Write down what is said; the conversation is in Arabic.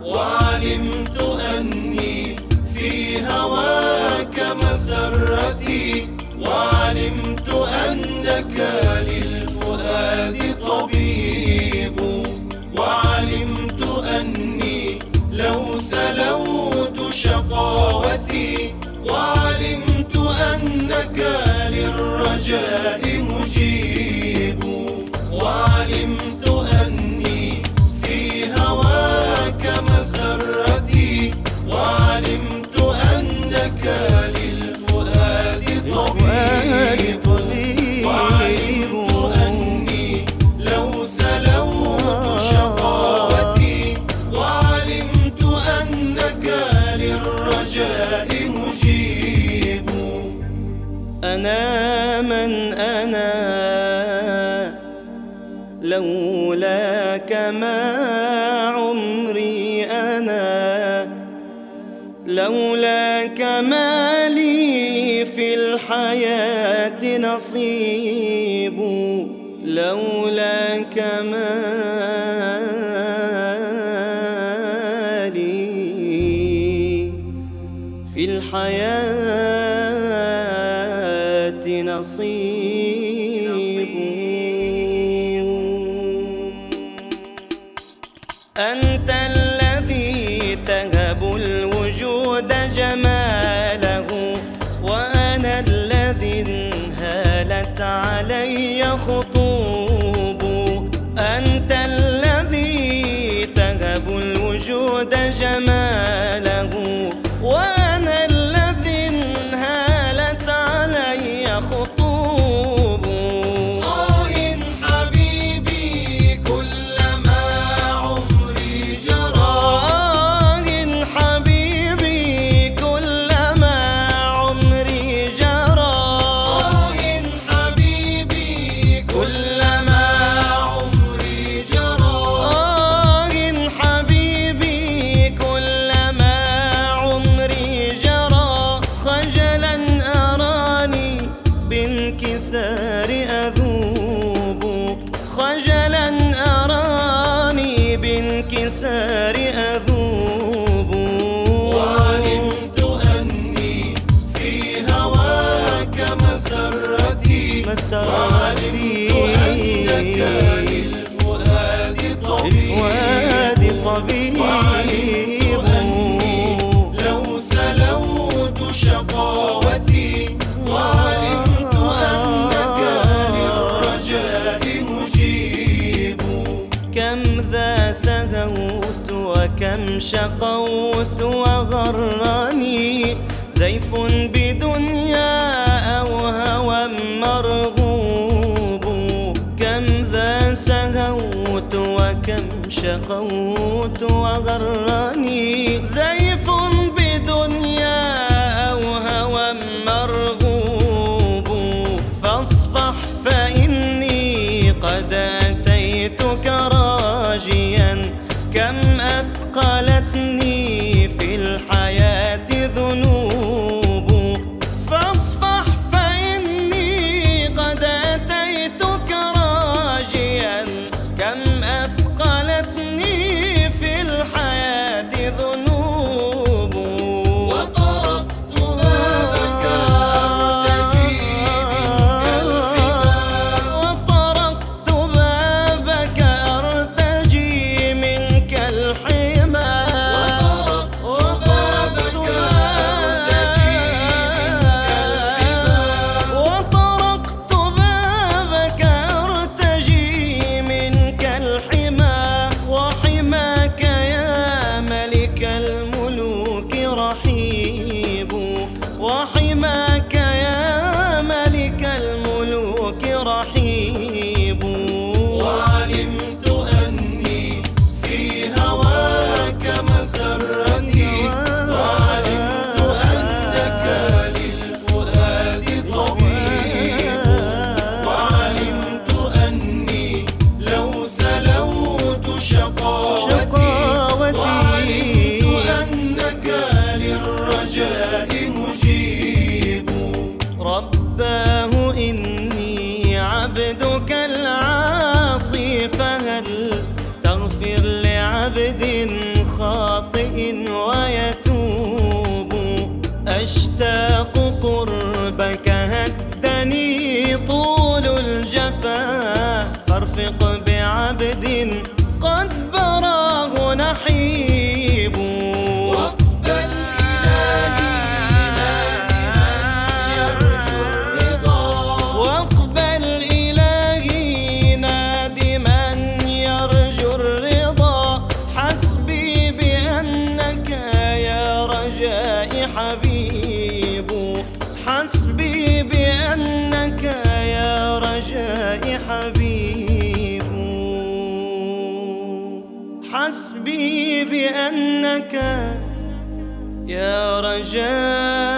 وعلمت أني في هواك مسرتي، وعلمت أنك للفؤاد طبيب، وعلمت أني لو سلوت شقاوتي، وعلمت أنك للرجاء مجيب، وعلمت أني في هواك مسرتي، وعلمت أنك للفؤاد طبيب، وعلمت أني لو سلوت شقاوتي، وعلمت أنك للرجاء مجيب. أنا من أنا لولاك ما عمري أنا، لولاك ما لي في الحياة نصيب، لولاك ما لي في الحياة نصيب. أنت الذي تهب الوجود جماله، وأنا الذي انهالت علي خطوب. أنت الذي تهب الوجود جماله، وأنا الذي انهالت علي خطوب. بانكسار أذوب، خجلا أراني بانكسار أذوب. وعلمت أني في هواك مسرتي، وعلمت أنك للفؤاد طبيب، وعلمت أني لو سلوت شقاوتي، وعلمت أنك للرجاء مجيب. كم ذا سهوت وكم شقوت وغرني زيف بدنيا أو هوى مرغوب. كم ذا سهوت وكم شقوت وغرني زيف بدنيا أو هوى مرغوب. فاصفح فإني قد أتيتك راجيا، كم أثقلتني في الحياة ذنوب. فاصفح فإني قد أتيتك راجيا، كم أثقلتني في الحياة ذنوب. اشتاق قربك هدني طول الجفا، فارفق بعبد قد براه نحيب. واقبل إلهي نادما يرجو الرضا، واقبل إلهي نادما يرجو الرضا، حسبي بأنك يا رجائي حبيب، حسبي بأنك يا رجائي حبيب، حسبي بأنك يا رجائي